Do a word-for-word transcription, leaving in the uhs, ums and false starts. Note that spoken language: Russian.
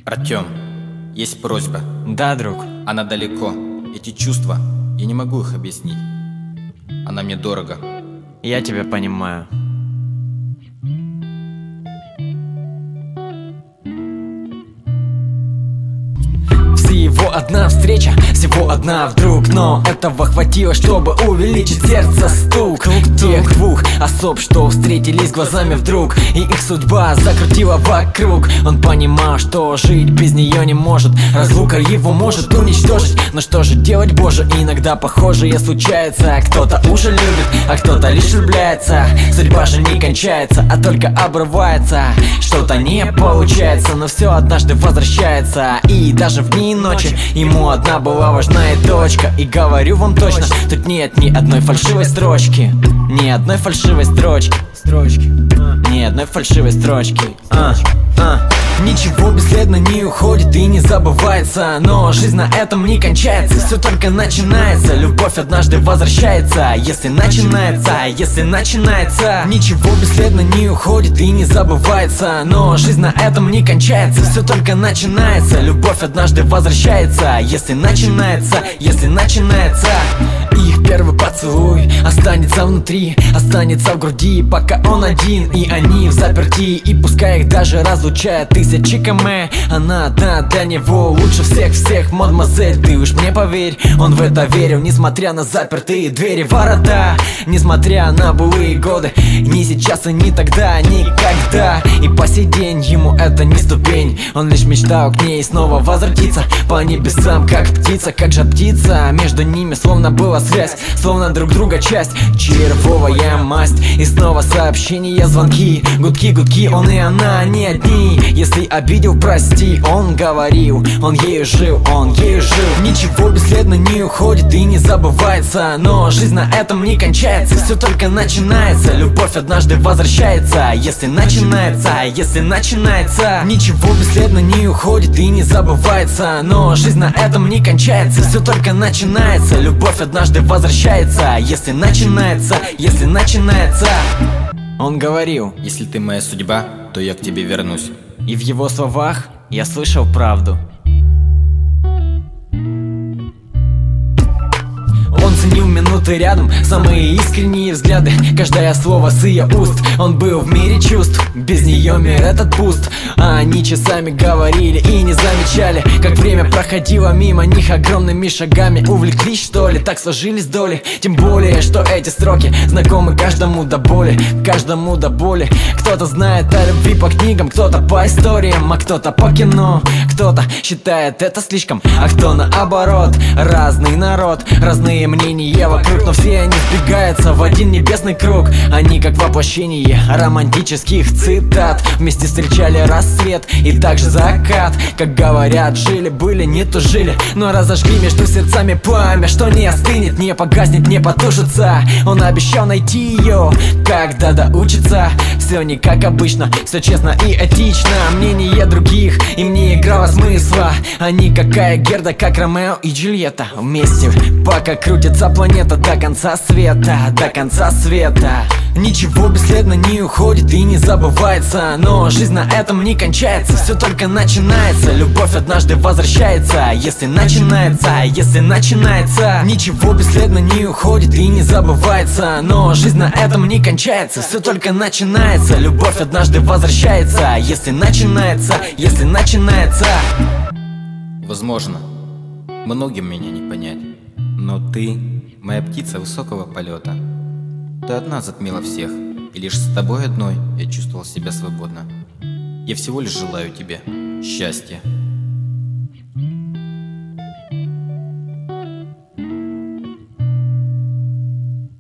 Артём, есть просьба. Да, друг. Она далеко. Эти чувства, я не могу их объяснить. Она мне дорого. Я тебя понимаю. Всего одна встреча, всего одна вдруг. Но этого хватило, чтобы увеличить сердце стук тех двух особ, что встретились глазами вдруг, и их судьба закрутила вокруг. Он понимал, что жить без нее не может, разлука его может уничтожить. Но что же делать, боже, иногда похожее случается. Кто-то уже любит, а кто-то лишь влюбляется. Судьба же не кончается, а только обрывается. Что-то не получается, но все однажды возвращается. И даже в дни и ночи ему одна была важная точка. И говорю вам точно, тут нет ни одной фальшивой строчки. Ни одной фальшивой строчки. Строчки. Ни одной фальшивой строчки. а, а. Ничего бесследно не уходит и не забывается. Но жизнь на этом не кончается, все только начинается. Любовь однажды возвращается, если начинается, если начинается. Ничего бесследно не уходит и не забывается. Но жизнь на этом не кончается, все только начинается. Любовь однажды возвращается, если начинается, если начинается. Их первый поцелуй останется внутри, останется в груди, пока он один и они в заперти. И пускай их даже разлучает тысячи км, она одна для него лучше всех-всех. Мадемуазель, ты уж мне поверь, он в это верил, несмотря на запертые двери, ворота. Несмотря на былые годы, ни сейчас и ни тогда, никогда. И по сей день ему это не ступень, он лишь мечтал к ней снова возвратиться по небесам, как птица, как же птица. Между ними словно была связь, словно друг друга часть, червовая масть. И снова сообщения, звонки, гудки, гудки, он и она не одни. Если обидел, прости, он говорил, он ею жил, он ею жил. Ничего бесследно не уходит и не забывается. Но жизнь на этом не кончается, все только начинается. Любовь однажды возвращается, если начинается, если начинается. Ничего бесследно не уходит и не забывается. Но жизнь на этом не кончается, все только начинается. Любовь однажды возвращается, если начинается, если начинается. Он говорил: если ты моя судьба, то я к тебе вернусь. И в его словах я слышал правду. Он ценил минуты рядом, самые искренние взгляды, каждое слово с ее уст. Он был в мире чувств, без нее мир этот пуст. А они часами говорили и не замечали, как время проходило мимо них огромными шагами. Увлеклись, что ли, так сложились доли. Тем более, что эти строки знакомы каждому до боли, каждому до боли. Кто-то знает о любви по книгам, кто-то по историям, а кто-то по кино. Кто-то считает это слишком, а кто наоборот. Разный народ, разные мнения вокруг, но все они сбегаются в один небесный круг. Они как воплощение романтических цитат, вместе встречали рассвет и также закат. Как говорят, жили-были, не тужили, но разожгли между сердцами пламя, что не остынет, не погаснет, не потушится. Он обещал найти ее, когда доучится. Все не как обычно, все честно и этично. Мнение других им не играло смысла. Они какая Герда, как Ромео и Джульетта. Вместе, пока крутится планета до конца света, до конца света. Ничего бесследно не уходит и не забывается. Но жизнь на этом не кончается, все только начинается. Любовь однажды возвращается, если начинается, если начинается. Ничего бесследно не уходит и не забывается. Но жизнь на этом не кончается, все только начинается. Любовь однажды возвращается, если начинается, если начинается. Возможно, многим меня не понять, но ты моя птица высокого полета. Ты одна затмила всех, и лишь с тобой одной я чувствовал себя свободно. Я всего лишь желаю тебе счастья.